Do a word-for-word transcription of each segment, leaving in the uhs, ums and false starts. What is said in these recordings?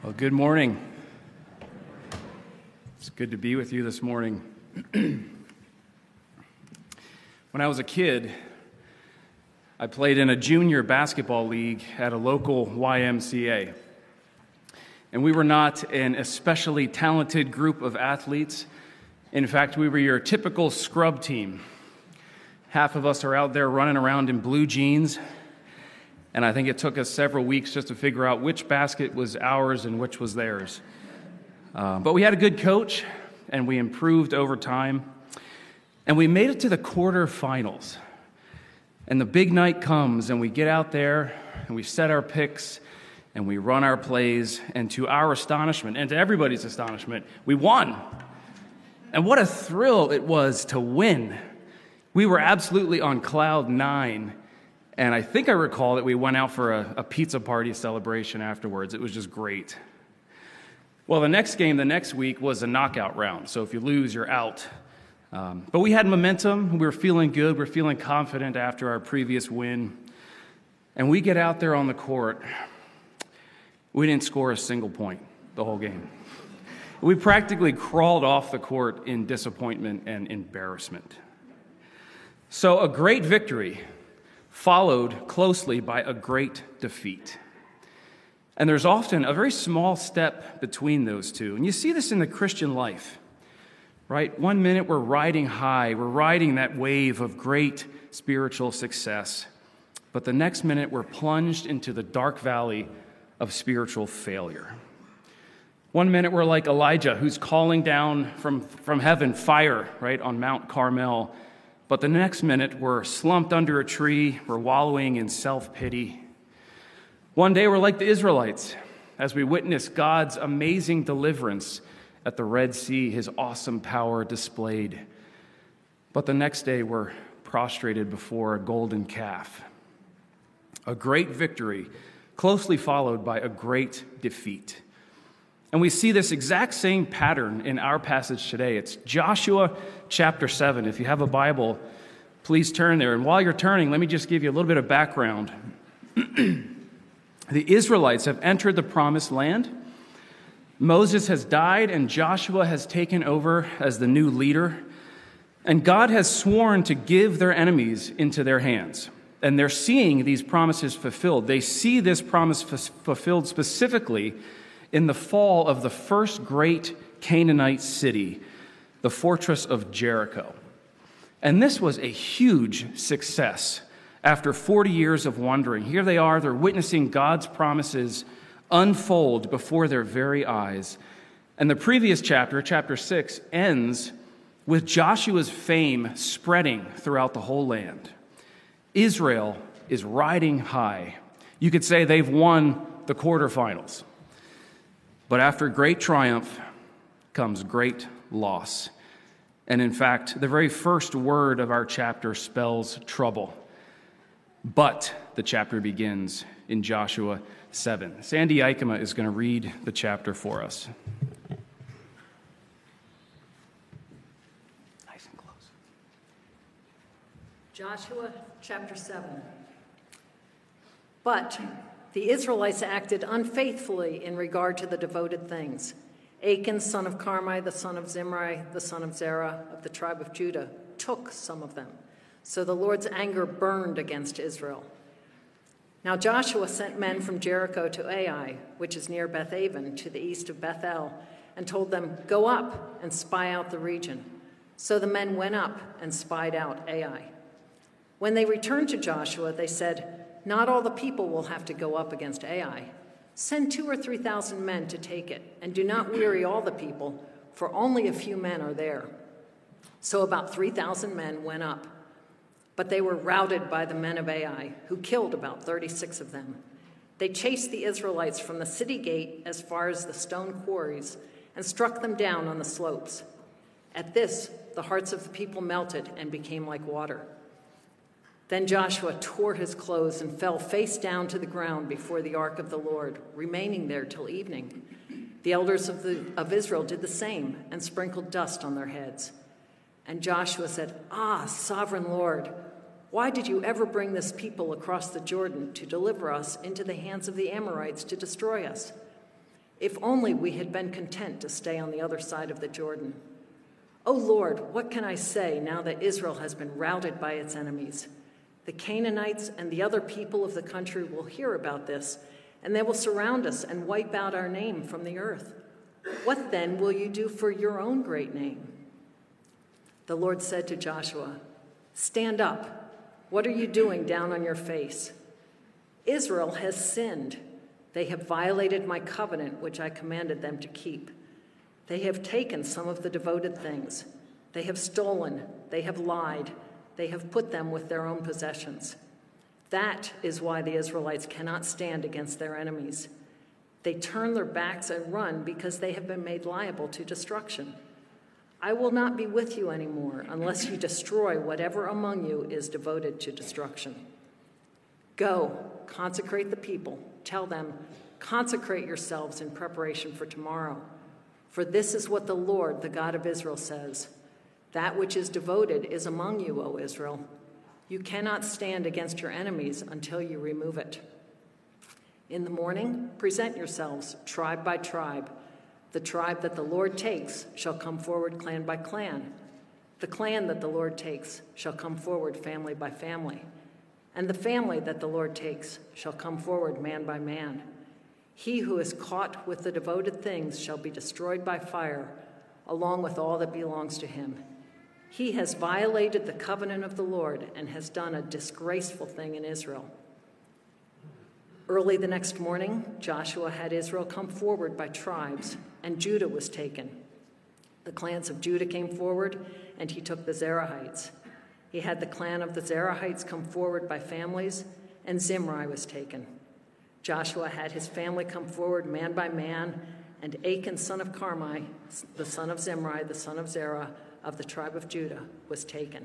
Well, good morning. It's good to be with you this morning. When I was a kid, I played in a junior basketball league at a local Y M C A. And we were not an especially talented group of athletes. In fact, we were your typical scrub team. Half of us are out there running around in blue jeans, and I think it took us several weeks just to figure out which basket was ours and which was theirs. Uh, but we had a good coach, and we improved over time. And we made it to the quarterfinals. And the big night comes, and we get out there, and we set our picks, and we run our plays. And to our astonishment, and to everybody's astonishment, we won. And what a thrill it was to win. We were absolutely on cloud nine. And I think I recall that we went out for a, a pizza party celebration afterwards. It was just great. Well, the next game the next week was a knockout round. So if you lose, you're out. Um, but we had momentum. We were feeling good. We were feeling confident after our previous win. And we get out there on the court. We didn't score a single point the whole game. We practically crawled off the court in disappointment and embarrassment. So a great victory followed closely by a great defeat. And there's often a very small step between those two. And you see this in the Christian life, right? One minute we're riding high, we're riding that wave of great spiritual success. But the next minute we're plunged into the dark valley of spiritual failure. One minute we're like Elijah, who's calling down from, from heaven fire, right, on Mount Carmel. But the next minute, we're slumped under a tree, we're wallowing in self-pity. One day, we're like the Israelites, as we witness God's amazing deliverance at the Red Sea, his awesome power displayed. But the next day, we're prostrated before a golden calf. A great victory, closely followed by a great defeat. And we see this exact same pattern in our passage today. It's Joshua chapter seven. If you have a Bible, please turn there. And while you're turning, let me just give you a little bit of background. The Israelites have entered the promised land. Moses has died, and Joshua has taken over as the new leader. And God has sworn to give their enemies into their hands. And they're seeing these promises fulfilled. They see this promise f- fulfilled specifically in the fall of the first great Canaanite city, the fortress of Jericho. And this was a huge success after forty years of wandering. Here they are, they're witnessing God's promises unfold before their very eyes. And the previous chapter, chapter six, ends with Joshua's fame spreading throughout the whole land. Israel is riding high. You could say they've won the quarterfinals. But after great triumph comes great loss. And in fact, the very first word of our chapter spells trouble. But the chapter begins in Joshua seven. Sandy Aikema is going to read the chapter for us. Nice and close. Joshua chapter seven. But the Israelites acted unfaithfully in regard to the devoted things. Achan, son of Carmi, the son of Zimri, the son of Zerah, of the tribe of Judah, took some of them. So the Lord's anger burned against Israel. Now Joshua sent men from Jericho to Ai, which is near Bethaven, to the east of Bethel, and told them, "Go up and spy out the region." So the men went up and spied out Ai. When they returned to Joshua, they said, "Not all the people will have to go up against Ai. Send two or three thousand men to take it, and do not weary all the people, for only a few men are there." So about three thousand men went up. But they were routed by the men of Ai, who killed about thirty-six of them. They chased the Israelites from the city gate as far as the stone quarries and struck them down on the slopes. At this, the hearts of the people melted and became like water. Then Joshua tore his clothes and fell face down to the ground before the ark of the Lord, remaining there till evening. The elders of, the, of Israel did the same and sprinkled dust on their heads. And Joshua said, "Ah, sovereign Lord, why did you ever bring this people across the Jordan to deliver us into the hands of the Amorites to destroy us? If only we had been content to stay on the other side of the Jordan. O Lord, what can I say now that Israel has been routed by its enemies? The Canaanites and the other people of the country will hear about this, and they will surround us and wipe out our name from the earth. What then will you do for your own great name? The Lord said to Joshua, Stand up. What are you doing down on your face? Israel has sinned. They have violated my covenant, which I commanded them to keep. They have taken some of the devoted things. They have stolen. They have lied. They have put them with their own possessions. That is why the Israelites cannot stand against their enemies. They turn their backs and run because they have been made liable to destruction. I will not be with you anymore unless you destroy whatever among you is devoted to destruction. Go, consecrate the people. Tell them, consecrate yourselves in preparation for tomorrow. For this is what the Lord, the God of Israel, says. That which is devoted is among you, O Israel. You cannot stand against your enemies until you remove it. In the morning, present yourselves, tribe by tribe. The tribe that the Lord takes shall come forward clan by clan. The clan that the Lord takes shall come forward family by family. And the family that the Lord takes shall come forward man by man. He who is caught with the devoted things shall be destroyed by fire, along with all that belongs to him. He has violated the covenant of the Lord and has done a disgraceful thing in Israel. Early the next morning, Joshua had Israel come forward by tribes, and Judah was taken. The clans of Judah came forward, and he took the Zerahites. He had the clan of the Zerahites come forward by families, and Zimri was taken. Joshua had his family come forward man by man, and Achan, son of Carmi, the son of Zimri, the son of Zerah, of the tribe of Judah, was taken.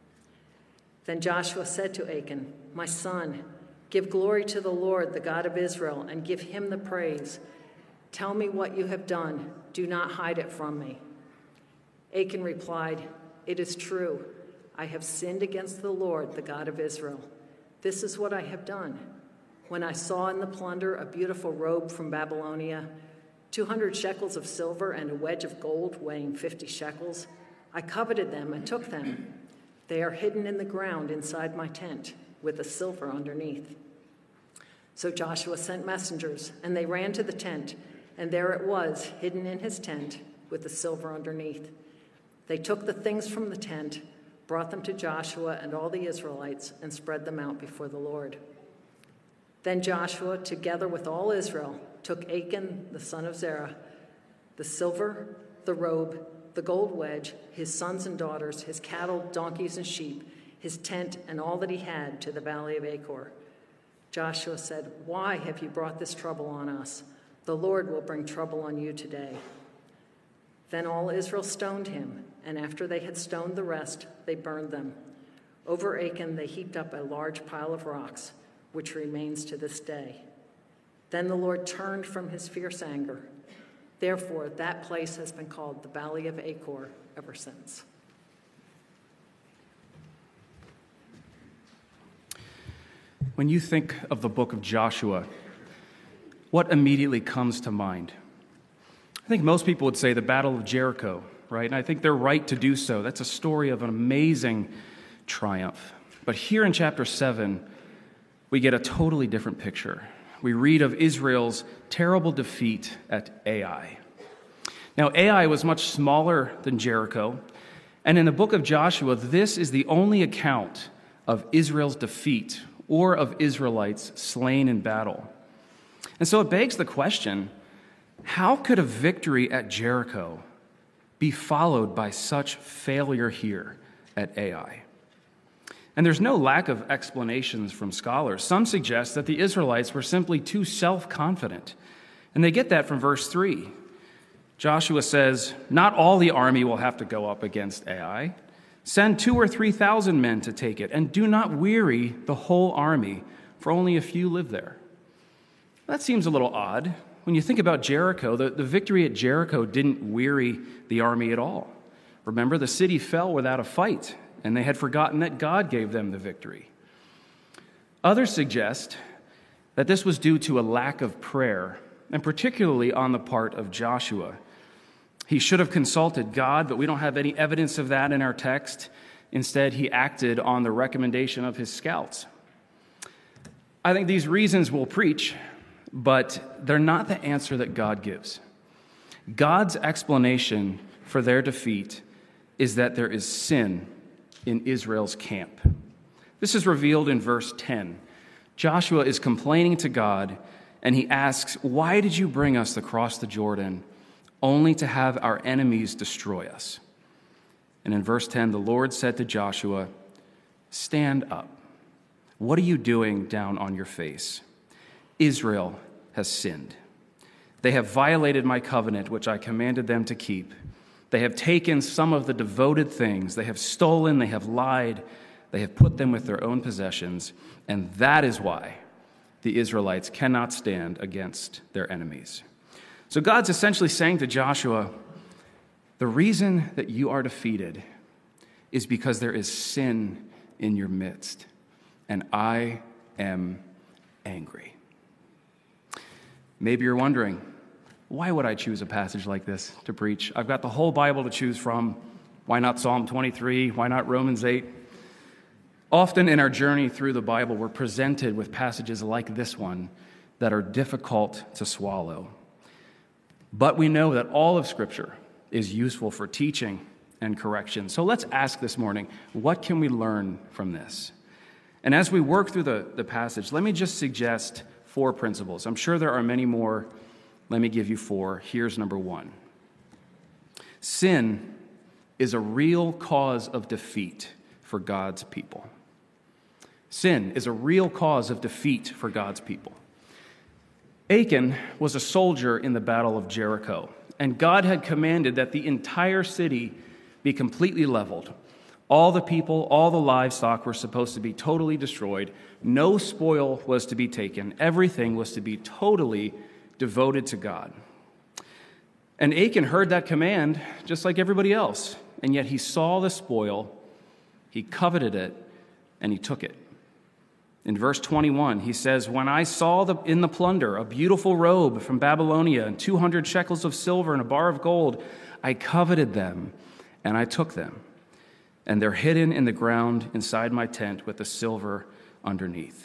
Then Joshua said to Achan, My son, give glory to the Lord, the God of Israel, and give him the praise. Tell me what you have done. Do not hide it from me. Achan replied, It is true. I have sinned against the Lord, the God of Israel. This is what I have done. When I saw in the plunder a beautiful robe from Babylonia, two hundred shekels of silver and a wedge of gold weighing fifty shekels, I coveted them and took them. They are hidden in the ground inside my tent, with the silver underneath. So Joshua sent messengers, and they ran to the tent, and there it was, hidden in his tent, with the silver underneath. They took the things from the tent, brought them to Joshua and all the Israelites, and spread them out before the Lord. Then Joshua, together with all Israel, took Achan, the son of Zerah, the silver, the robe, the gold wedge, his sons and daughters, his cattle, donkeys, and sheep, his tent, and all that he had to the valley of Achor. Joshua said, Why have you brought this trouble on us? The Lord will bring trouble on you today. Then all Israel stoned him, and after they had stoned the rest, they burned them. Over Achan they heaped up a large pile of rocks, which remains to this day. Then the Lord turned from his fierce anger. Therefore, that place has been called the Valley of Achor ever since. When you think of the book of Joshua, what immediately comes to mind? I think most people would say the Battle of Jericho, right? And I think they're right to do so. That's a story of an amazing triumph. But here in chapter seven, we get a totally different picture. We read of Israel's terrible defeat at Ai. Now, Ai was much smaller than Jericho, and in the book of Joshua, this is the only account of Israel's defeat or of Israelites slain in battle. And so it begs the question, how could a victory at Jericho be followed by such failure here at Ai? And there's no lack of explanations from scholars. Some suggest that the Israelites were simply too self-confident. And they get that from verse three. Joshua says, Not all the army will have to go up against Ai. Send two or three thousand men to take it, and do not weary the whole army, for only a few live there. That seems a little odd. When you think about Jericho, the, the victory at Jericho didn't weary the army at all. Remember, the city fell without a fight, and they had forgotten that God gave them the victory. Others suggest that this was due to a lack of prayer and particularly on the part of Joshua. He should have consulted God, but we don't have any evidence of that in our text. Instead, he acted on the recommendation of his scouts. I think these reasons will preach, but they're not the answer that God gives. God's explanation for their defeat is that there is sin in Israel's camp. This is revealed in verse ten. Joshua is complaining to God, and he asks, "Why did you bring us across the Jordan only to have our enemies destroy us?" And in verse ten, the Lord said to Joshua, "Stand up. What are you doing down on your face? Israel has sinned. They have violated my covenant, which I commanded them to keep. They have taken some of the devoted things. They have stolen, they have lied, they have put them with their own possessions, and that is why the Israelites cannot stand against their enemies." So God's essentially saying to Joshua, the reason that you are defeated is because there is sin in your midst, and I am angry. Maybe you're wondering, why would I choose a passage like this to preach? I've got the whole Bible to choose from. Why not Psalm twenty-three? Why not Romans eight? Often in our journey through the Bible, we're presented with passages like this one that are difficult to swallow. But we know that all of Scripture is useful for teaching and correction. So let's ask this morning, what can we learn from this? And as we work through the, the passage, let me just suggest four principles. I'm sure there are many more. Let me give you four. Here's number one. Sin is a real cause of defeat for God's people. Sin is a real cause of defeat for God's people. Achan was a soldier in the Battle of Jericho, and God had commanded that the entire city be completely leveled. All the people, all the livestock were supposed to be totally destroyed. No spoil was to be taken. Everything was to be totally devoted to God. And Achan heard that command just like everybody else, and yet he saw the spoil, he coveted it, and he took it. In verse twenty-one, he says, "When I saw the, in the plunder a beautiful robe from Babylonia and two hundred shekels of silver and a bar of gold, I coveted them, and I took them. And they're hidden in the ground inside my tent with the silver underneath."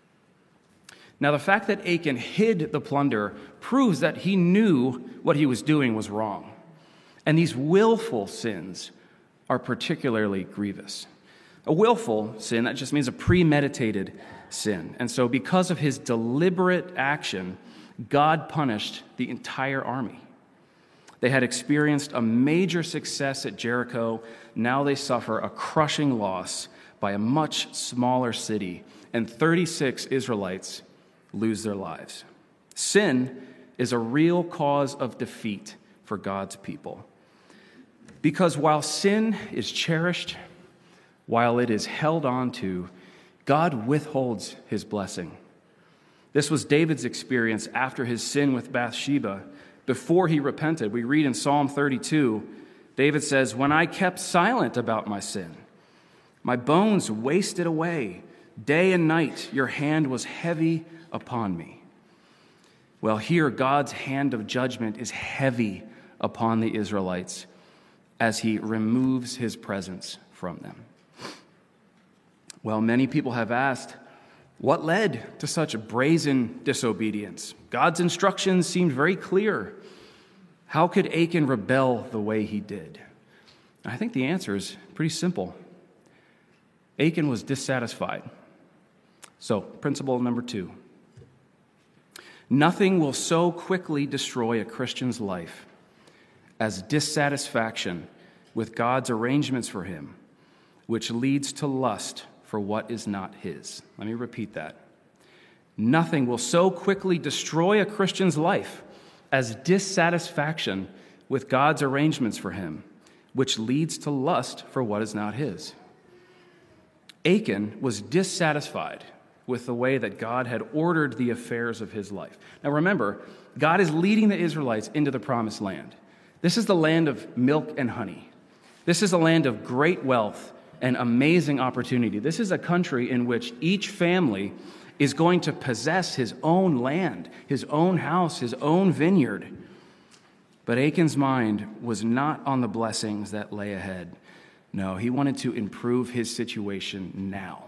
Now, the fact that Achan hid the plunder proves that he knew what he was doing was wrong. And these willful sins are particularly grievous. A willful sin, that just means a premeditated sin. And so because of his deliberate action, God punished the entire army. They had experienced a major success at Jericho. Now they suffer a crushing loss by a much smaller city, and thirty-six Israelites lose their lives. Sin is a real cause of defeat for God's people. Because while sin is cherished, while it is held on to, God withholds his blessing. This was David's experience after his sin with Bathsheba. Before he repented, we read in Psalm thirty-two, David says, "When I kept silent about my sin, my bones wasted away. Day and night your hand was heavy upon me." Well, here God's hand of judgment is heavy upon the Israelites as he removes his presence from them. Well, many people have asked, what led to such brazen disobedience? God's instructions seemed very clear. How could Achan rebel the way he did? And I think the answer is pretty simple. Achan was dissatisfied. So, principle number two. Nothing will so quickly destroy a Christian's life as dissatisfaction with God's arrangements for him, which leads to lust for what is not his. Let me repeat that. Nothing will so quickly destroy a Christian's life as dissatisfaction with God's arrangements for him, which leads to lust for what is not his. Achan was dissatisfied with the way that God had ordered the affairs of his life. Now remember, God is leading the Israelites into the promised land. This is the land of milk and honey. This is a land of great wealth and amazing opportunity. This is a country in which each family is going to possess his own land, his own house, his own vineyard. But Achan's mind was not on the blessings that lay ahead. No, he wanted to improve his situation now.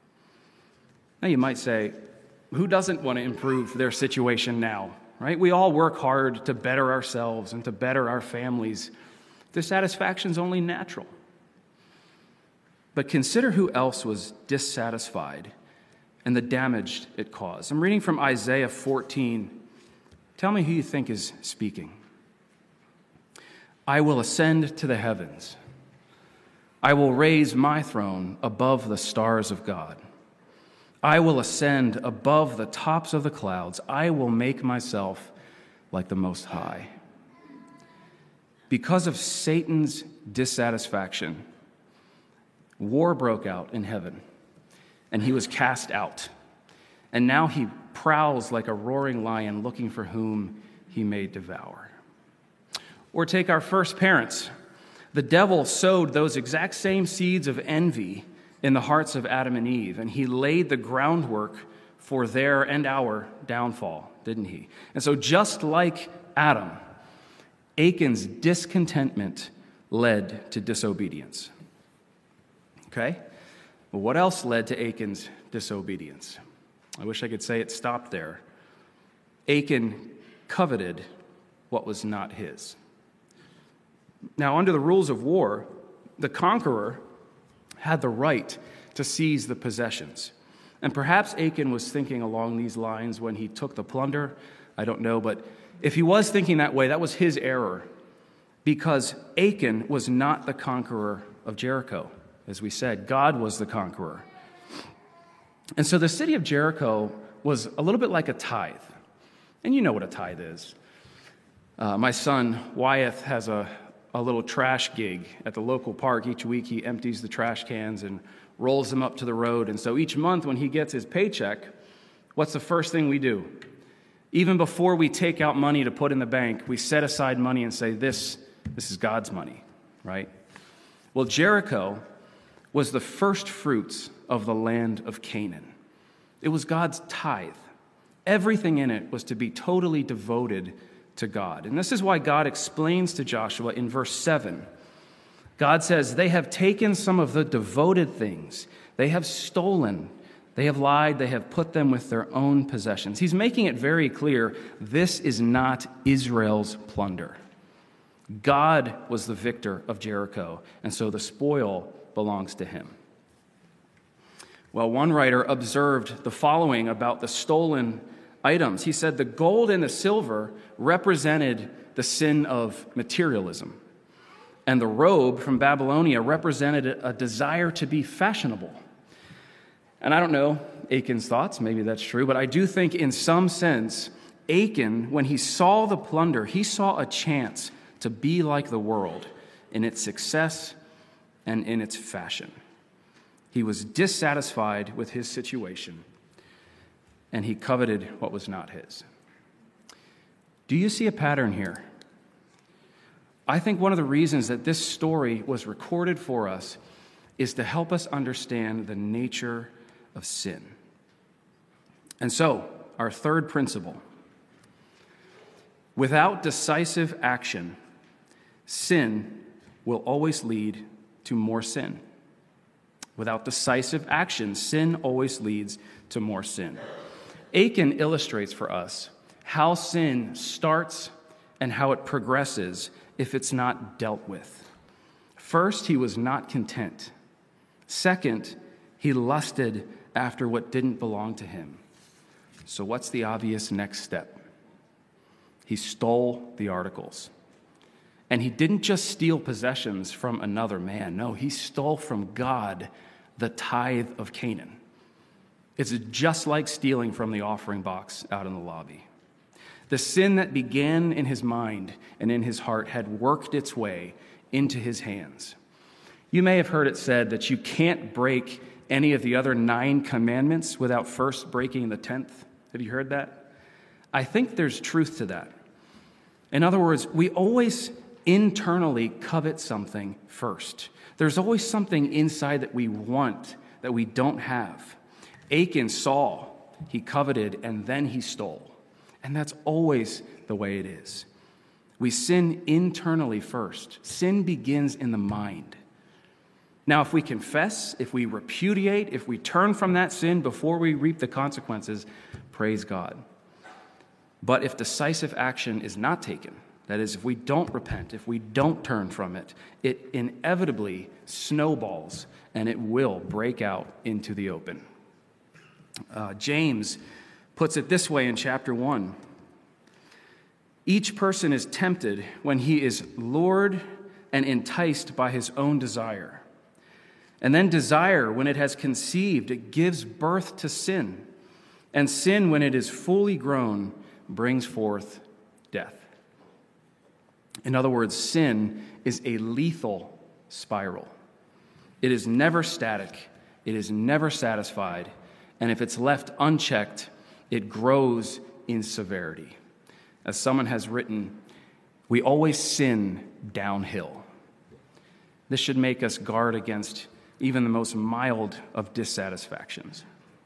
Now you might say, who doesn't want to improve their situation now, right? We all work hard to better ourselves and to better our families. Dissatisfaction is only natural. But consider who else was dissatisfied and the damage it caused. I'm reading from Isaiah fourteen. Tell me who you think is speaking. I will ascend to the heavens. I will raise my throne above the stars of God. I will ascend above the tops of the clouds. I will make myself like the Most High. Because of Satan's dissatisfaction, war broke out in heaven, and he was cast out. And now he prowls like a roaring lion looking for whom he may devour. Or take our first parents. The devil sowed those exact same seeds of envy in the hearts of Adam and Eve, and he laid the groundwork for their and our downfall, didn't he? And so just like Adam, Achan's discontentment led to disobedience. Okay? Well, what else led to Achan's disobedience? I wish I could say it stopped there. Achan coveted what was not his. Now, under the rules of war, the conqueror had the right to seize the possessions. And perhaps Achan was thinking along these lines when he took the plunder. I don't know, but if he was thinking that way, that was his error, because Achan was not the conqueror of Jericho. As we said, God was the conqueror. And so the city of Jericho was a little bit like a tithe. And you know what a tithe is. Uh, my son, Wyeth, has a, a little trash gig at the local park. Each week he empties the trash cans and rolls them up to the road. And so each month when he gets his paycheck, what's the first thing we do? Even before we take out money to put in the bank, we set aside money and say, this, this is God's money, right? Well, Jericho was the first fruits of the land of Canaan. It was God's tithe. Everything in it was to be totally devoted to God. And this is why God explains to Joshua in verse seven. God says, they have taken some of the devoted things. They have stolen. They have lied. They have put them with their own possessions. He's making it very clear this is not Israel's plunder. God was the victor of Jericho, and so the spoil belongs to him. Well, one writer observed the following about the stolen items. He said the gold and the silver represented the sin of materialism, and the robe from Babylonia represented a desire to be fashionable. And I don't know Achan's thoughts, maybe that's true, but I do think in some sense, Achan, when he saw the plunder, he saw a chance to be like the world in its success and in its fashion. He was dissatisfied with his situation, and he coveted what was not his. Do you see a pattern here? I think one of the reasons that this story was recorded for us is to help us understand the nature of sin. And so, our third principle: without decisive action, sin will always lead to more sin. Without decisive action, sin always leads to more sin. Achan illustrates for us how sin starts and how it progresses if it's not dealt with. First, he was not content. Second, he lusted after what didn't belong to him. So what's the obvious next step? He stole the articles. And he didn't just steal possessions from another man. No, he stole from God the tithe of Canaan. It's just like stealing from the offering box out in the lobby. The sin that began in his mind and in his heart had worked its way into his hands. You may have heard it said that you can't break any of the other nine commandments without first breaking the tenth. Have you heard that? I think there's truth to that. In other words, we always internally covet something first. There's always something inside that we want that we don't have. Achan saw he coveted, and then he stole. And that's always the way it is. We sin internally first. Sin begins in the mind. Now, if we confess, if we repudiate, if we turn from that sin before we reap the consequences, praise God. But if decisive action is not taken, that is, if we don't repent, if we don't turn from it, it inevitably snowballs and it will break out into the open. Uh, James puts it this way in chapter one. Each person is tempted when he is lured and enticed by his own desire. And then desire, when it has conceived, it gives birth to sin. And sin, when it is fully grown, brings forth death. In other words, sin is a lethal spiral. It is never static. It is never satisfied. And if it's left unchecked, it grows in severity. As someone has written, we always sin downhill. This should make us guard against even the most mild of dissatisfactions.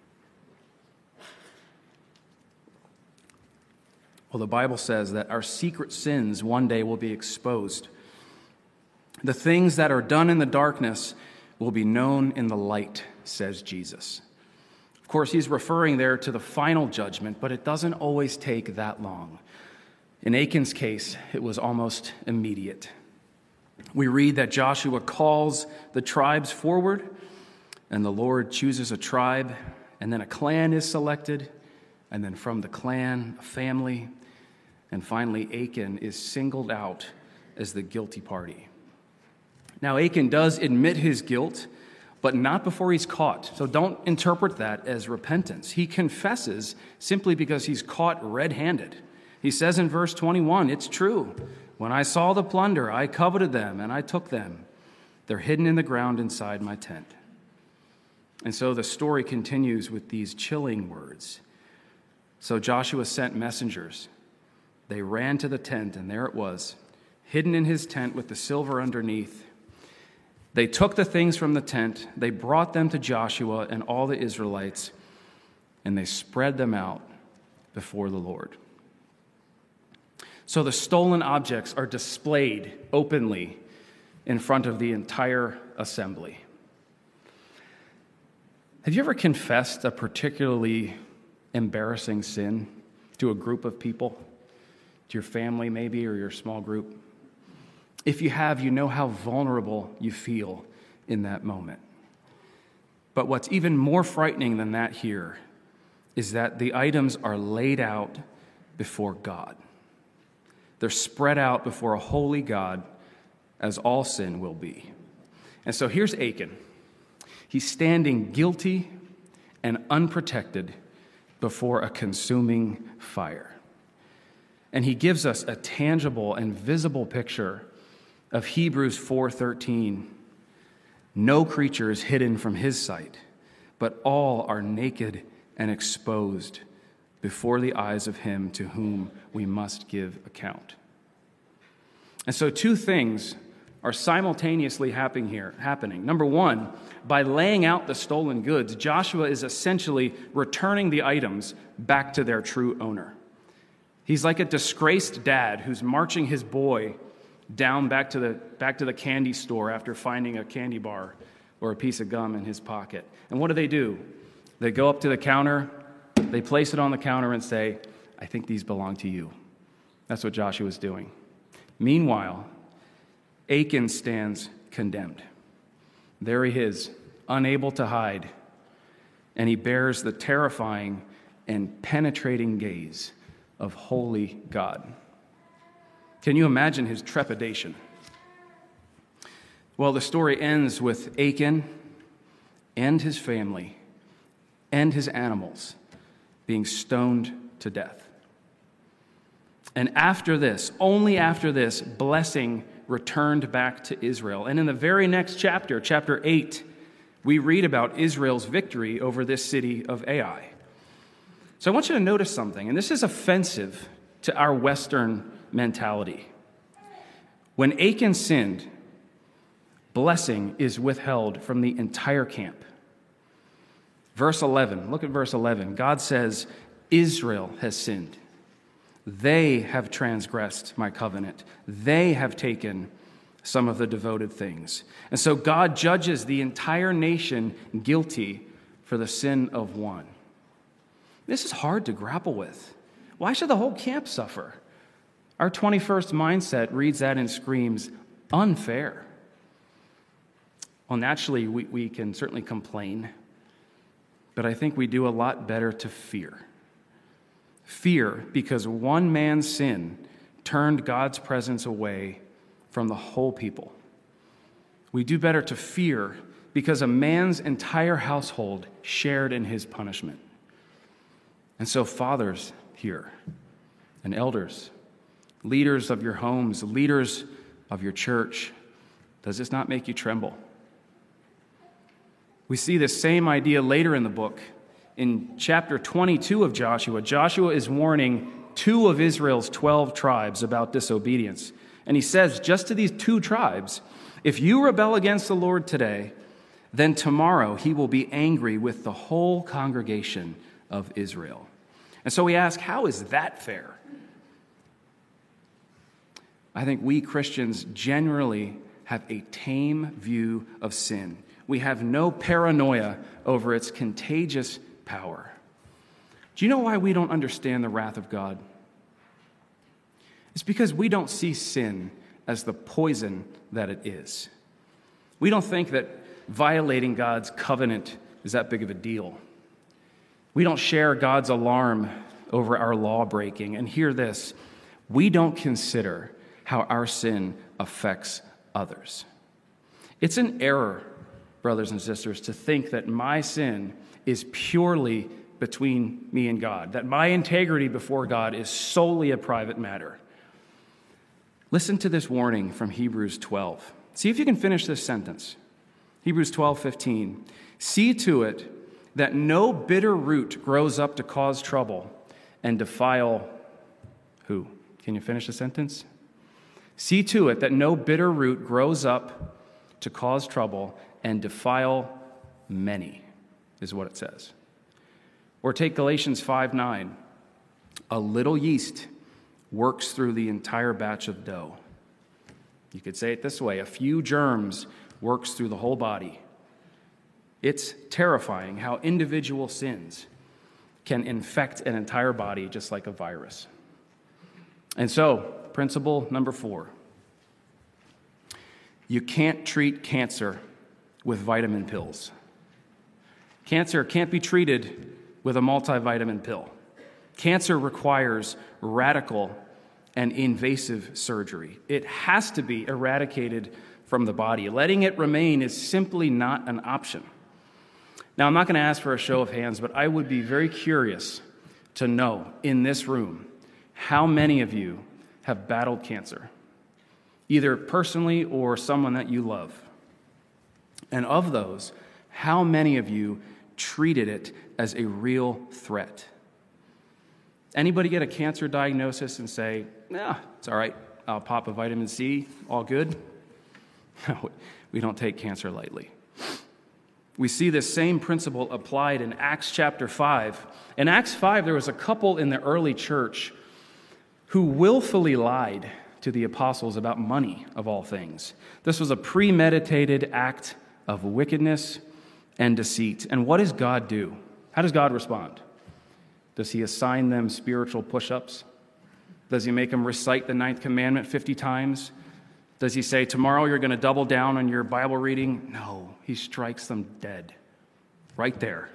Well, the Bible says that our secret sins one day will be exposed. The things that are done in the darkness will be known in the light, says Jesus. Of course, he's referring there to the final judgment, but it doesn't always take that long. In Achan's case, it was almost immediate. We read that Joshua calls the tribes forward, and the Lord chooses a tribe, and then a clan is selected, and then from the clan, a family, and finally Achan is singled out as the guilty party. Now, Achan does admit his guilt, but not before he's caught. So don't interpret that as repentance. He confesses simply because he's caught red-handed. He says in verse twenty-one, it's true. When I saw the plunder, I coveted them, and I took them. They're hidden in the ground inside my tent. And so the story continues with these chilling words. So Joshua sent messengers. They ran to the tent, and there it was, hidden in his tent with the silver underneath. They took the things from the tent, they brought them to Joshua and all the Israelites, and they spread them out before the Lord. So the stolen objects are displayed openly in front of the entire assembly. Have you ever confessed a particularly embarrassing sin to a group of people, to your family maybe, or your small group? If you have, you know how vulnerable you feel in that moment. But what's even more frightening than that here is that the items are laid out before God. They're spread out before a holy God, as all sin will be. And so here's Achan. He's standing guilty and unprotected before a consuming fire. And he gives us a tangible and visible picture of Hebrews four thirteen. No creature is hidden from his sight, but all are naked and exposed before the eyes of him to whom we must give account. And so two things are simultaneously happening here. Happening. Number one, by laying out the stolen goods, Joshua is essentially returning the items back to their true owner. He's like a disgraced dad who's marching his boy down back to the back to the candy store after finding a candy bar or a piece of gum in his pocket. And what do they do? They go up to the counter, they place it on the counter and say, I think these belong to you. That's what Joshua is doing. Meanwhile, Achan stands condemned. There he is, unable to hide, and he bears the terrifying and penetrating gaze of holy God. Can you imagine his trepidation? Well, the story ends with Achan and his family and his animals being stoned to death. And after this, only after this, blessing returned back to Israel. And in the very next chapter, chapter eight, we read about Israel's victory over this city of Ai. So I want you to notice something, and this is offensive to our Western mentality. When Achan sinned, blessing is withheld from the entire camp. Verse eleven, look at verse eleven. God says, Israel has sinned. They have transgressed my covenant. They have taken some of the devoted things. And so God judges the entire nation guilty for the sin of one. This is hard to grapple with. Why should the whole camp suffer? Our twenty-first mindset reads that and screams, unfair. Well, naturally, we, we can certainly complain, but I think we do a lot better to fear. Fear because one man's sin turned God's presence away from the whole people. We do better to fear because a man's entire household shared in his punishment. And so fathers here, and elders, leaders of your homes, leaders of your church, does this not make you tremble? We see this same idea later in the book. In chapter twenty-two of Joshua, Joshua is warning two of Israel's twelve tribes about disobedience. And he says, just to these two tribes, if you rebel against the Lord today, then tomorrow he will be angry with the whole congregation of Israel. And so we ask, how is that fair? I think we Christians generally have a tame view of sin. We have no paranoia over its contagious power. Do you know why we don't understand the wrath of God? It's because we don't see sin as the poison that it is. We don't think that violating God's covenant is that big of a deal. We don't share God's alarm over our law breaking. And hear this, we don't consider how our sin affects others. It's an error, brothers and sisters, to think that my sin is purely between me and God, that my integrity before God is solely a private matter. Listen to this warning from Hebrews twelve. See if you can finish this sentence. Hebrews twelve fifteen. See to it that no bitter root grows up to cause trouble and defile who? Can you finish the sentence? See to it that no bitter root grows up to cause trouble and defile many, is what it says. Or take Galatians five nine. A little yeast works through the entire batch of dough. You could say it this way, a few germs works through the whole body. It's terrifying how individual sins can infect an entire body just like a virus. And so, principle number four. You can't treat cancer with vitamin pills. Cancer can't be treated with a multivitamin pill. Cancer requires radical and invasive surgery. It has to be eradicated from the body. Letting it remain is simply not an option. Now, I'm not going to ask for a show of hands, but I would be very curious to know in this room how many of you have battled cancer, either personally or someone that you love. And of those, how many of you treated it as a real threat? Anybody get a cancer diagnosis and say, nah, it's all right, I'll pop a vitamin C, all good? No, we don't take cancer lightly. We see this same principle applied in Acts chapter five. In Acts five, there was a couple in the early church who willfully lied to the apostles about money, of all things. This was a premeditated act of wickedness and deceit. And what does God do? How does God respond? Does he assign them spiritual push-ups? Does he make them recite the ninth commandment fifty times? Does he say, tomorrow you're going to double down on your Bible reading? No, he strikes them dead right there.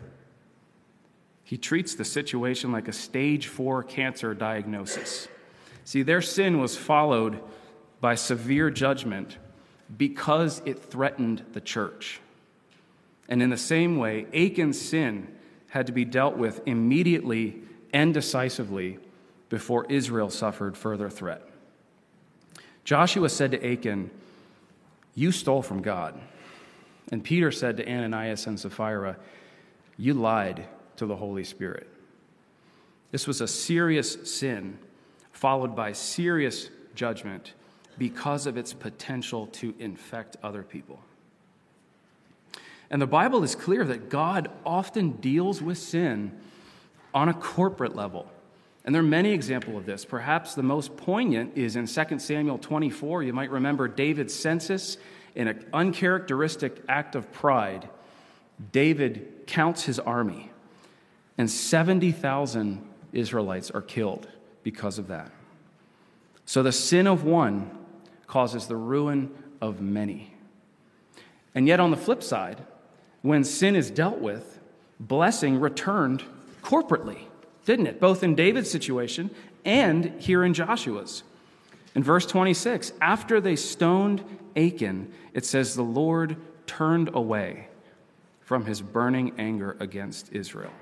He treats the situation like a stage four cancer diagnosis. See, their sin was followed by severe judgment because it threatened the church. And in the same way, Achan's sin had to be dealt with immediately and decisively before Israel suffered further threat. Joshua said to Achan, you stole from God. And Peter said to Ananias and Sapphira, you lied to the Holy Spirit. This was a serious sin followed by serious judgment because of its potential to infect other people. And the Bible is clear that God often deals with sin on a corporate level. And there are many examples of this. Perhaps the most poignant is in Second Samuel twenty-four. You might remember David's census. In an uncharacteristic act of pride, David counts his army, and seventy thousand Israelites are killed because of that. So the sin of one causes the ruin of many. And yet on the flip side, when sin is dealt with, blessing returned corporately, didn't it? Both in David's situation and here in Joshua's. In verse twenty-six, after they stoned Achan, it says the Lord turned away from his burning anger against Israel.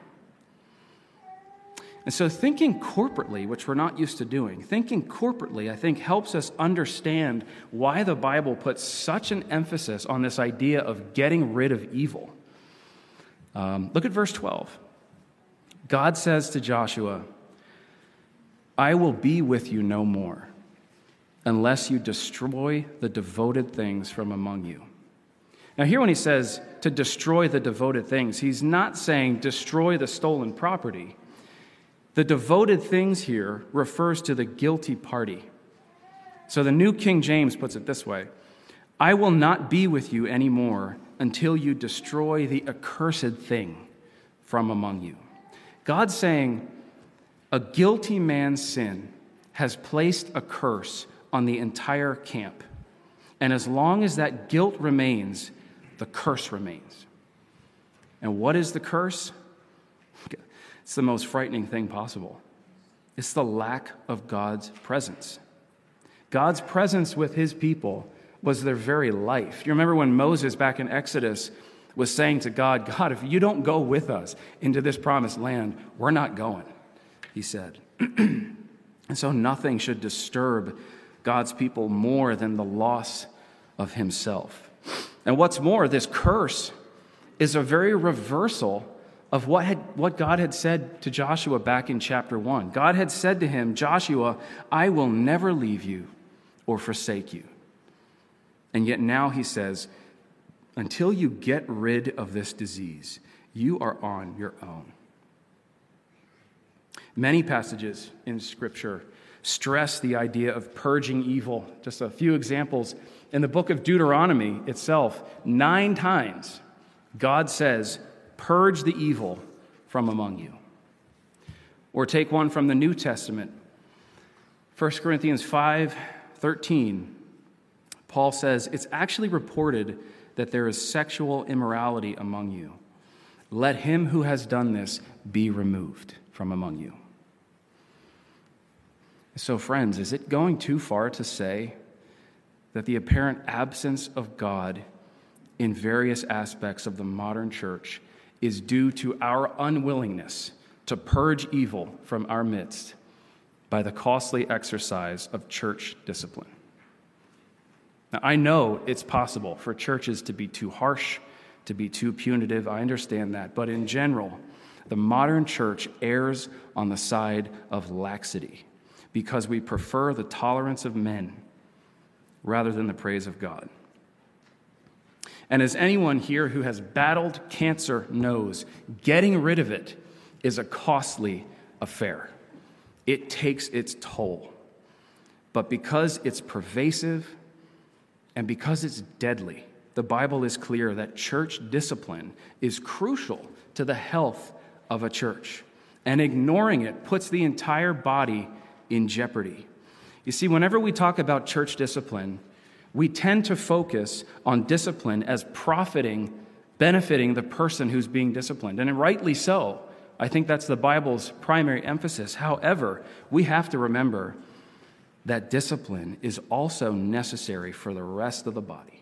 And so thinking corporately, which we're not used to doing, thinking corporately, I think, helps us understand why the Bible puts such an emphasis on this idea of getting rid of evil. Um, look at verse twelve. God says to Joshua, I will be with you no more, unless you destroy the devoted things from among you. Now here when he says to destroy the devoted things, he's not saying destroy the stolen property. The devoted things here refers to the guilty party. So the New King James puts it this way, I will not be with you anymore until you destroy the accursed thing from among you. God's saying a guilty man's sin has placed a curse on the entire camp. And as long as that guilt remains, the curse remains. And what is the curse? It's the most frightening thing possible. It's the lack of God's presence. God's presence with his people was their very life. You remember when Moses back in Exodus was saying to God, God, if you don't go with us into this promised land, we're not going, he said. And so nothing should disturb God's people more than the loss of himself. And what's more, this curse is a very reversal of what had what God had said to Joshua back in chapter one. God had said to him, Joshua, I will never leave you or forsake you. And yet now he says, until you get rid of this disease, you are on your own. Many passages in Scripture stress the idea of purging evil. Just a few examples. In the book of Deuteronomy itself, nine times God says, purge the evil from among you. Or take one from the New Testament. First Corinthians five thirteen, Paul says, it's actually reported that there is sexual immorality among you. Let him who has done this be removed from among you. So, friends, is it going too far to say that the apparent absence of God in various aspects of the modern church is due to our unwillingness to purge evil from our midst by the costly exercise of church discipline? Now, I know it's possible for churches to be too harsh, to be too punitive. I understand that. But in general, the modern church errs on the side of laxity because we prefer the tolerance of men rather than the praise of God. And as anyone here who has battled cancer knows, getting rid of it is a costly affair. It takes its toll. But because it's pervasive and because it's deadly, the Bible is clear that church discipline is crucial to the health of a church. And ignoring it puts the entire body in jeopardy. You see, whenever we talk about church discipline, we tend to focus on discipline as profiting, benefiting the person who's being disciplined. And rightly so. I think that's the Bible's primary emphasis. However, we have to remember that discipline is also necessary for the rest of the body.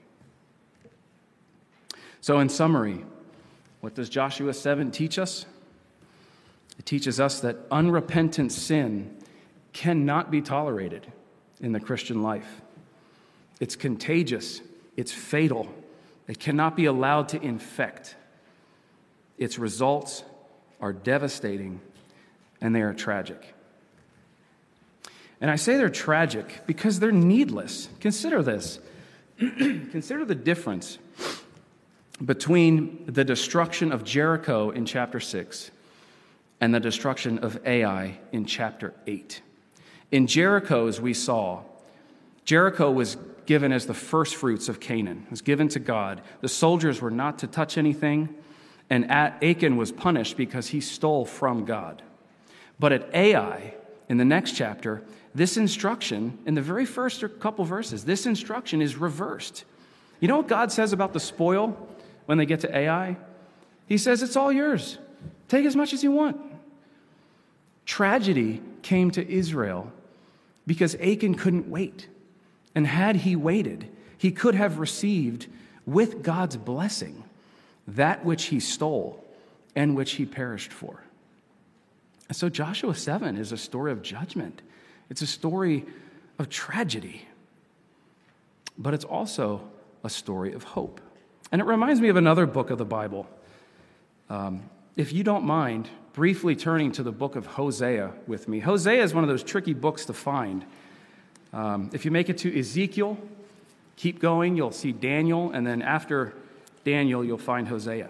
So in summary, what does Joshua seven teach us? It teaches us that unrepentant sin cannot be tolerated in the Christian life. It's contagious. It's fatal. It cannot be allowed to infect. Its results are devastating, and they are tragic. And I say they're tragic because they're needless. Consider this. Consider the difference between the destruction of Jericho in chapter six and the destruction of Ai in chapter eight. In Jericho, as we saw, Jericho was given as the first fruits of Canaan. It was given to God. The soldiers were not to touch anything, and Achan was punished because he stole from God. But at Ai, in the next chapter, this instruction, in the very first couple verses, this instruction is reversed. You know what God says about the spoil when they get to Ai? He says, it's all yours. Take as much as you want. Tragedy came to Israel because Achan couldn't wait. And had he waited, he could have received, with God's blessing, that which he stole and which he perished for. And so Joshua seven is a story of judgment. It's a story of tragedy. But it's also a story of hope. And it reminds me of another book of the Bible. Um, if you don't mind briefly turning to the book of Hosea with me. Hosea is one of those tricky books to find. Um, if you make it to Ezekiel, keep going, you'll see Daniel, and then after Daniel, you'll find Hosea.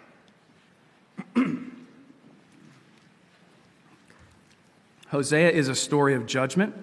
Hosea is a story of judgment,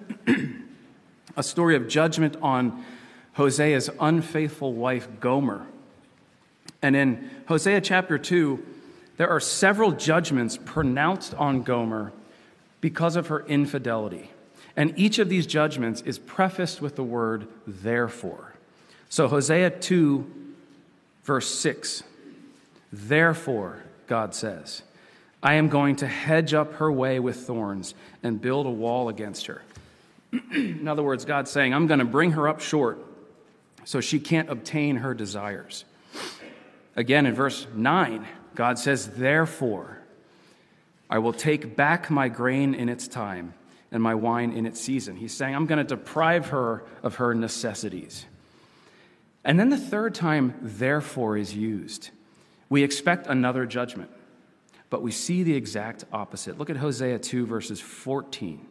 a story of judgment on Hosea's unfaithful wife, Gomer. And in Hosea chapter two, there are several judgments pronounced on Gomer because of her infidelity. And each of these judgments is prefaced with the word therefore. So Hosea two, verse six, therefore, God says, I am going to hedge up her way with thorns and build a wall against her. In other words, God's saying, I'm going to bring her up short so she can't obtain her desires. Again, in verse nine, God says, therefore, I will take back my grain in its time and my wine in its season. He's saying, I'm going to deprive her of her necessities. And then the third time, therefore, is used. We expect another judgment, but we see the exact opposite. Look at Hosea two, verses fourteen.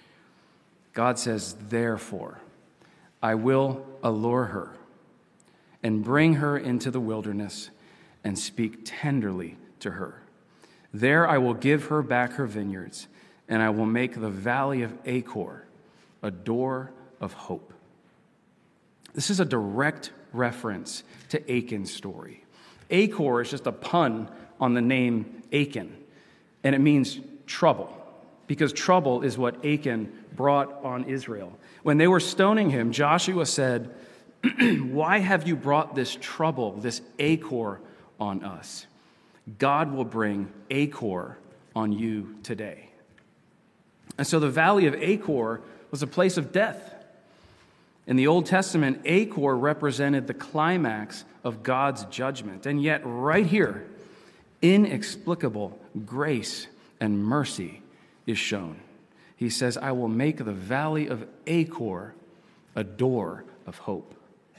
God says, therefore, I will allure her and bring her into the wilderness and speak tenderly to her. There I will give her back her vineyards, and I will make the valley of Achor a door of hope. This is a direct reference to Achan's story. Achor is just a pun on the name Achan, and it means trouble, because trouble is what Achan brought on Israel. When they were stoning him, Joshua said, why have you brought this trouble, this Achor, on us? God will bring Achor on you today. And so the valley of Achor was a place of death. In the Old Testament, Achor represented the climax of God's judgment. And yet, right here, inexplicable grace and mercy is shown. He says, I will make the valley of Achor a door of hope.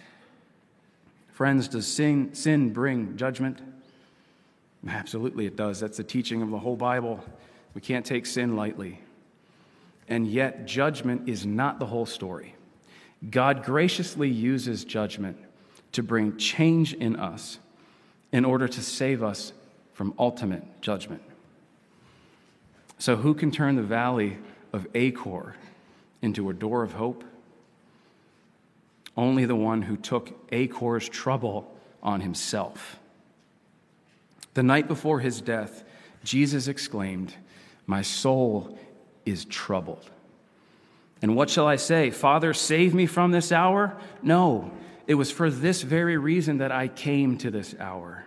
Friends, does sin, sin bring judgment? Absolutely it does. That's the teaching of the whole Bible. We can't take sin lightly. And yet, judgment is not the whole story. God graciously uses judgment to bring change in us in order to save us from ultimate judgment. So who can turn the valley of Achor into a door of hope? Only the one who took Achor's trouble on himself. The night before his death, Jesus exclaimed, my soul is troubled. And what shall I say? Father, save me from this hour? No, it was for this very reason that I came to this hour.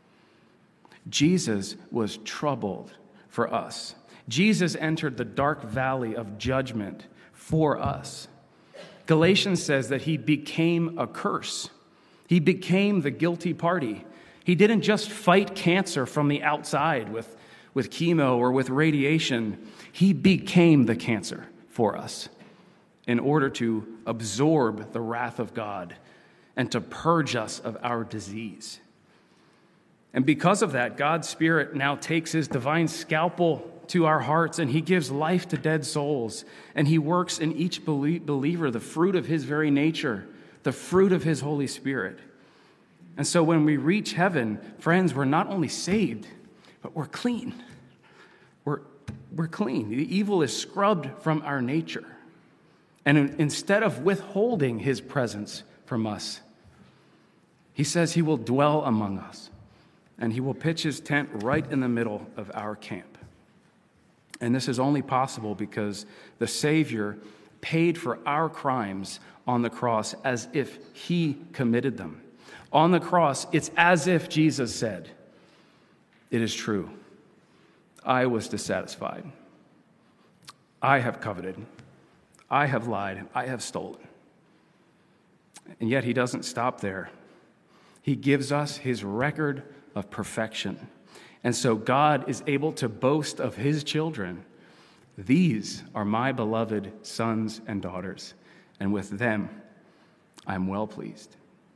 Jesus was troubled for us. Jesus entered the dark valley of judgment for us. Galatians says that he became a curse. He became the guilty party. He didn't just fight cancer from the outside with, with chemo or with radiation. He became the cancer for us in order to absorb the wrath of God and to purge us of our disease. And because of that, God's Spirit now takes his divine scalpel to our hearts, and he gives life to dead souls, and he works in each believer the fruit of his very nature, the fruit of his Holy Spirit. And so when we reach heaven, friends, we're not only saved, but we're clean. We're, we're clean. The evil is scrubbed from our nature. And instead of withholding his presence from us, he says he will dwell among us, and he will pitch his tent right in the middle of our camp. And this is only possible because the Savior paid for our crimes on the cross as if he committed them. On the cross, it's as if Jesus said, "It is true. I was dissatisfied. I have coveted. I have lied. I have stolen." And yet he doesn't stop there. He gives us his record of perfection. And so God is able to boast of his children. "These are my beloved sons and daughters, and with them I'm well pleased."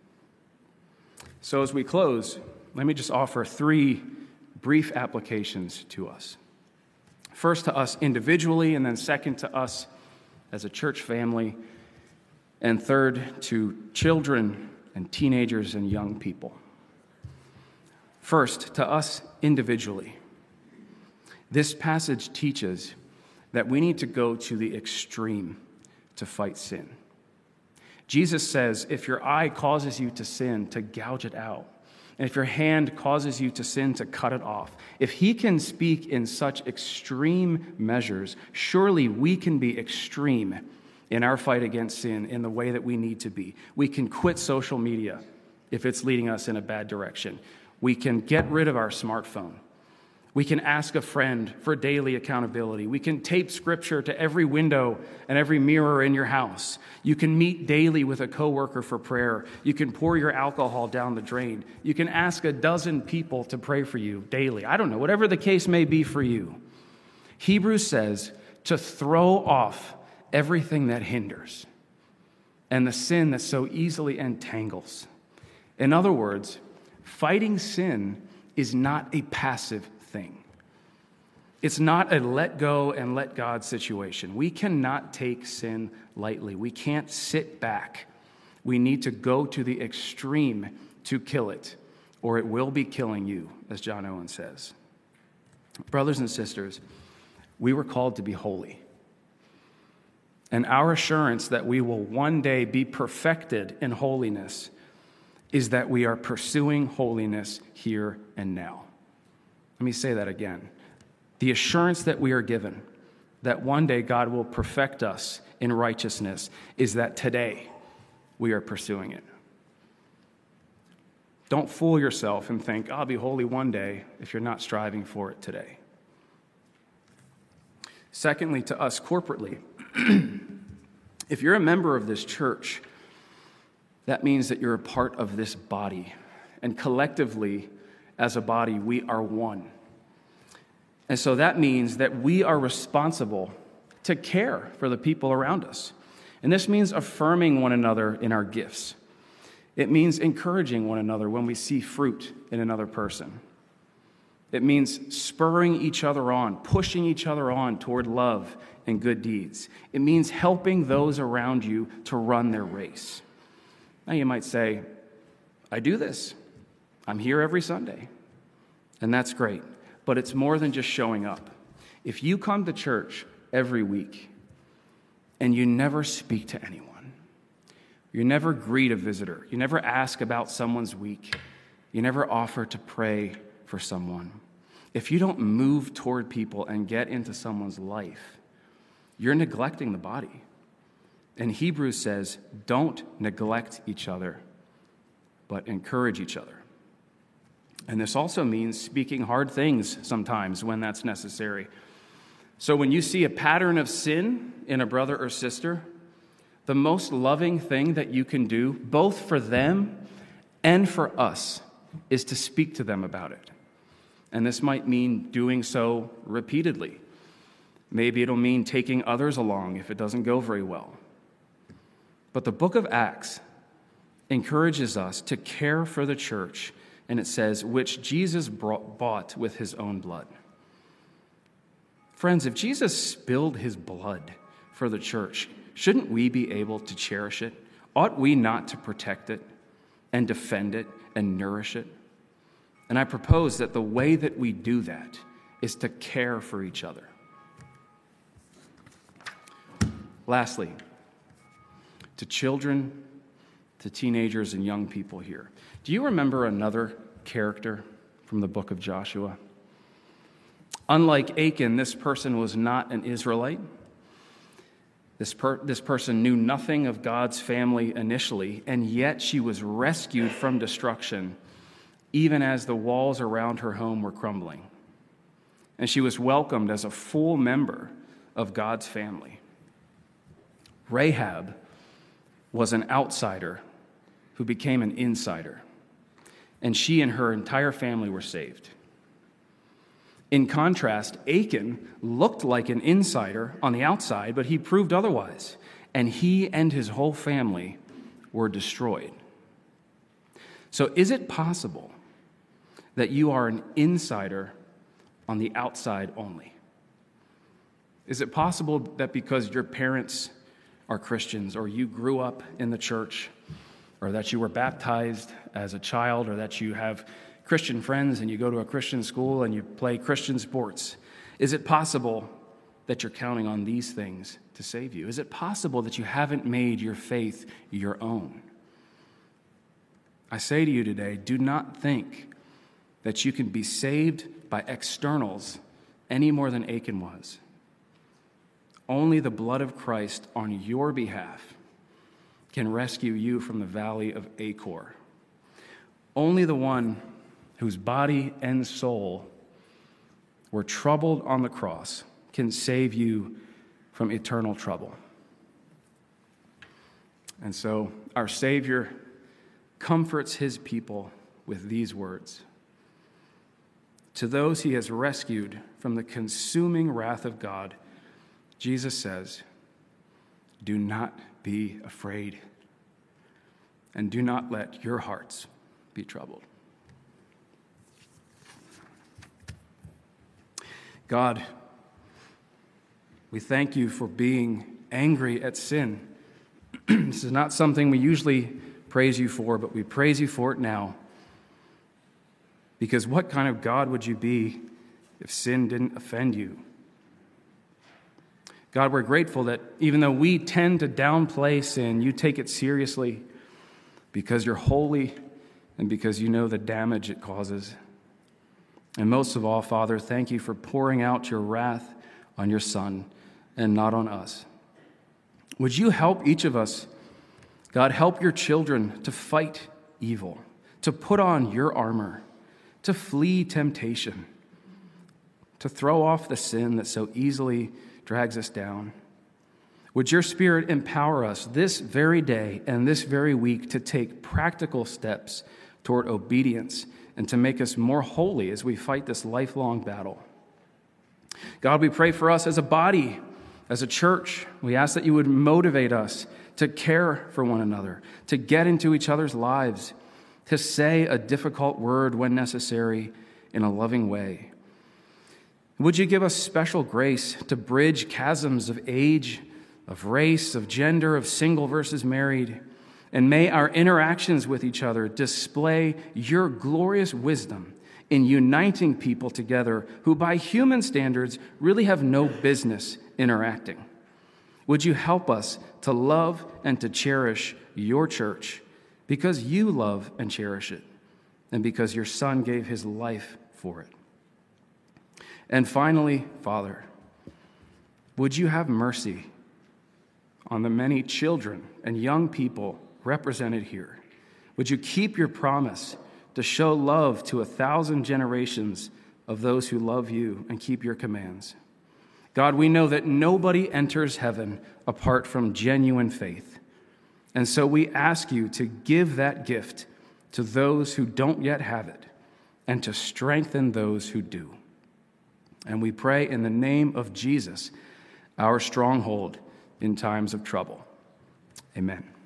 So as we close, let me just offer three brief applications to us. First to us individually, and then second to us as a church family, and third to children and teenagers and young people. First, to us individually. This passage teaches that we need to go to the extreme to fight sin. Jesus says, if your eye causes you to sin, to gouge it out. And if your hand causes you to sin, to cut it off. If he can speak in such extreme measures, surely we can be extreme in our fight against sin in the way that we need to be. We can quit social media if it's leading us in a bad direction. We can get rid of our smartphone. We can ask a friend for daily accountability. We can tape scripture to every window and every mirror in your house. You can meet daily with a coworker for prayer. You can pour your alcohol down the drain. You can ask a dozen people to pray for you daily. I don't know, whatever the case may be for you. Hebrews says to throw off everything that hinders and the sin that so easily entangles. In other words, fighting sin is not a passive thing. It's not a let go and let God situation. We cannot take sin lightly. We can't sit back. We need to go to the extreme to kill it, or it will be killing you, as John Owen says. Brothers and sisters, we were called to be holy. And our assurance that we will one day be perfected in holiness is that we are pursuing holiness here and now. Let me say that again. The assurance that we are given that one day God will perfect us in righteousness is that today we are pursuing it. Don't fool yourself and think, I'll be holy one day, if you're not striving for it today. Secondly, to us corporately, if you're a member of this church, that means that you're a part of this body. And collectively, as a body, we are one. And so that means that we are responsible to care for the people around us. And this means affirming one another in our gifts. It means encouraging one another when we see fruit in another person. It means spurring each other on, pushing each other on toward love and good deeds. It means helping those around you to run their race. Now you might say, I do this. I'm here every Sunday. And that's great. But it's more than just showing up. If you come to church every week and you never speak to anyone, you never greet a visitor, you never ask about someone's week, you never offer to pray for someone, if you don't move toward people and get into someone's life, you're neglecting the body. And Hebrews says, don't neglect each other, but encourage each other. And this also means speaking hard things sometimes when that's necessary. So when you see a pattern of sin in a brother or sister, the most loving thing that you can do, both for them and for us, is to speak to them about it. And this might mean doing so repeatedly. Maybe it'll mean taking others along if it doesn't go very well. But the book of Acts encourages us to care for the church, and it says, which Jesus brought, bought with his own blood. Friends, if Jesus spilled his blood for the church, shouldn't we be able to cherish it? Ought we not to protect it? and defend it and nourish it. And I propose that the way that we do that is to care for each other. Lastly, to children, to teenagers and young people here, do you remember another character from the book of Joshua? Unlike Achan, this person was not an Israelite. This, per- this person knew nothing of God's family initially, and yet she was rescued from destruction, even as the walls around her home were crumbling. And she was welcomed as a full member of God's family. Rahab was an outsider who became an insider, and she and her entire family were saved. In contrast, Achan looked like an insider on the outside, but he proved otherwise, and he and his whole family were destroyed. So is it possible that you are an insider on the outside only? Is it possible that because your parents are Christians, or you grew up in the church, or that you were baptized as a child, or that you have Christian friends and you go to a Christian school and you play Christian sports, is it possible that you're counting on these things to save you? Is it possible that you haven't made your faith your own? I say to you today, do not think that you can be saved by externals any more than Achan was. Only the blood of Christ on your behalf can rescue you from the valley of Achor. Only the one whose body and soul were troubled on the cross can save you from eternal trouble. And so our Savior comforts his people with these words. To those he has rescued from the consuming wrath of God, Jesus says, do not be afraid, and do not let your hearts be troubled. God, we thank you for being angry at sin. This is not something we usually praise you for, but we praise you for it now. Because what kind of God would you be if sin didn't offend you? God, we're grateful that even though we tend to downplay sin, you take it seriously because you're holy and because you know the damage it causes. And most of all, Father, thank you for pouring out your wrath on your Son and not on us. Would you help each of us, God, help your children to fight evil, to put on your armor, to flee temptation, to throw off the sin that so easily drags us down. Would your Spirit empower us this very day and this very week to take practical steps toward obedience and to make us more holy as we fight this lifelong battle. God, we pray for us as a body, as a church. We ask that you would motivate us to care for one another, to get into each other's lives, to say a difficult word when necessary in a loving way. Would you give us special grace to bridge chasms of age, of race, of gender, of single versus married? And may our interactions with each other display your glorious wisdom in uniting people together who, by human standards, really have no business interacting. Would you help us to love and to cherish your church because you love and cherish it, and because your Son gave his life for it? And finally, Father, would you have mercy on the many children and young people represented here? Would you keep your promise to show love to a thousand generations of those who love you and keep your commands? God, we know that nobody enters heaven apart from genuine faith. And so we ask you to give that gift to those who don't yet have it and to strengthen those who do. And we pray in the name of Jesus, our stronghold in times of trouble. Amen.